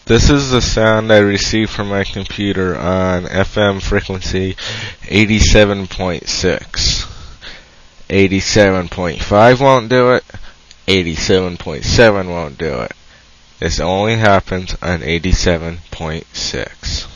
This is the sound I received from my computer on FM frequency 87.6. 87.5 won't do it. 87.7 won't do it. This only happens on 87.6.